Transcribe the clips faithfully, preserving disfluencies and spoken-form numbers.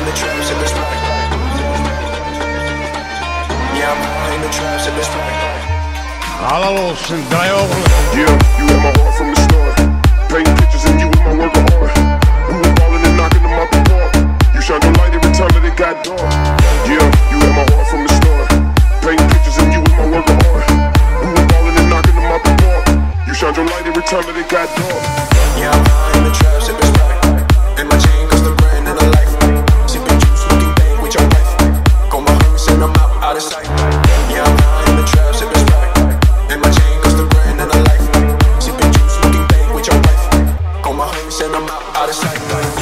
the trap, sip this back. Yeah, I'm high in the trap, sip this back. Alla låsen, draai over. Yeah, you had my heart from the start. Painting pictures and you was my work of art. We were ballin' and knocking them out the park. You shined your light every time that it got dark. Yeah, you had my heart from the start. Painting pictures and you was my work of art. We were ballin' and knocking them out the park. You shined your light every time that it got dark. Yeah, I'm high in the trap, sip this back. And my chain cost a grand and a life. Sipping juice, looking bang with your wife. Call my homies, send them out, out of sight. Yeah, I'm high in the trap, sip this back. And my chain cost a grand and a life. Sipping juice, looking bang with your wife. Call my homies, send them out, out of sight.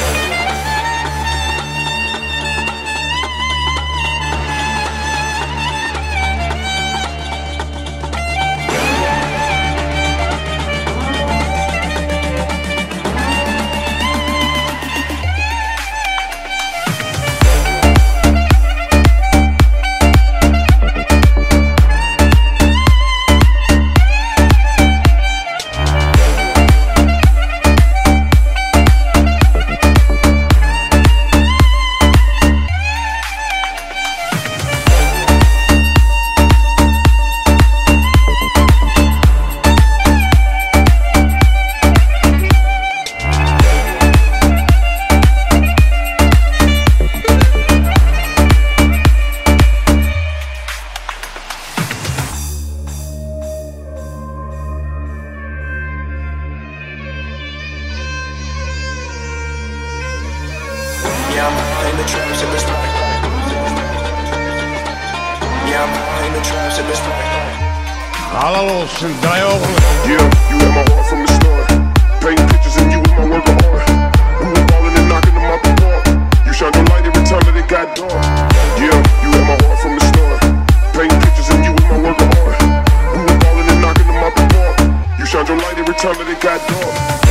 Yeah, I'm high in the trap, sip this back. Yeah, I'm high in the trap, sip this back. Alla låsen, draai over. Yeah, you had my heart from the start. Painting pictures and you was my work of art. We were ballin' and knocking them out the park. You shined your light every time that it got dark. Yeah, you had my heart from the start. Painting pictures and you was my work of art. We were ballin' and knocking them out the park. You shined your light every time that it got dark.